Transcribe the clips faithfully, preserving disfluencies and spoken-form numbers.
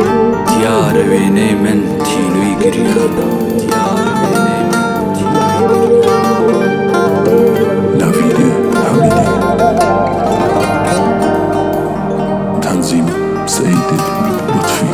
دیار وێنێ من تینووی گریانە دیار وێنێ من تینووی ناویدێ حەمیدێ تەنزیم سەعیدێ لوتفی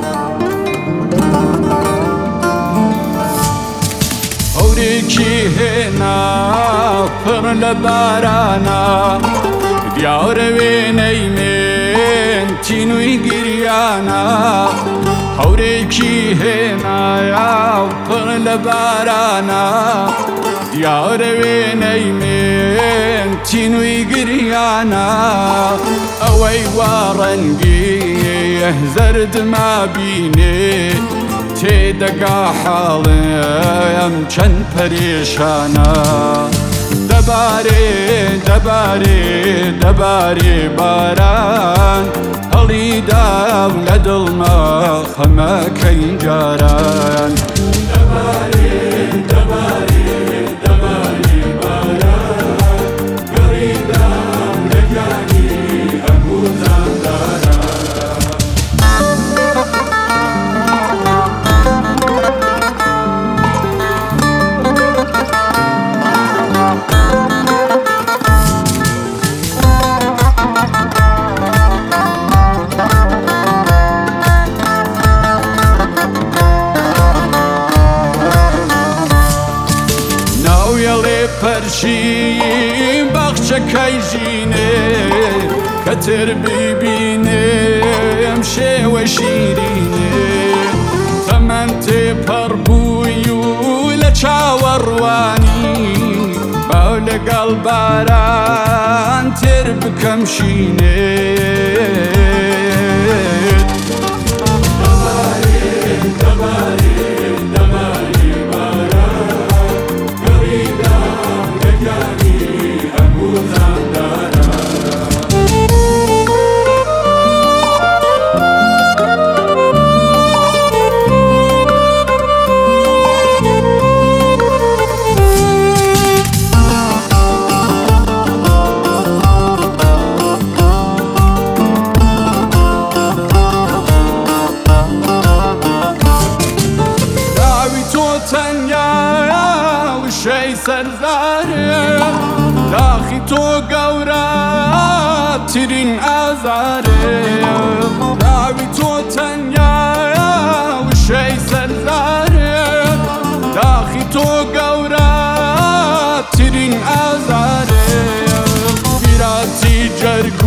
هەورێکی هێنا پڕ لە بارانە دیارە وێنەی من تینووی گریانە هەورێکی هێنایە پڕ لە بارانە دیارە وێنەی من تینووی گریانە ئەوەی وا ڕەنگی زەردما بینێ تێدەگا حاڵم چەند پەرێشانە دەبارێ دەبارێ دەبارێ باران هەڵیداو لە دڵما خەمەکەی جاران دەبارێ دەبارێ دەبارێ باران گەڕیداو لە گیانی هەموو زانداران پەرشی باخچەکەی ژینێ کەتر بیبینێم شێوە شیرینێ تەمەن تێپەڕ بووی و لە چاوەڕوانی باو لەگەڵ باران تێر بکەم شینێ سەرزارێ داخی تۆ گەورەترین ئازارێ ناوی تۆ تەنیایە وشەی سەرزارێ داخی تۆ گەورەترین ئازارێ بیراتی جەرگ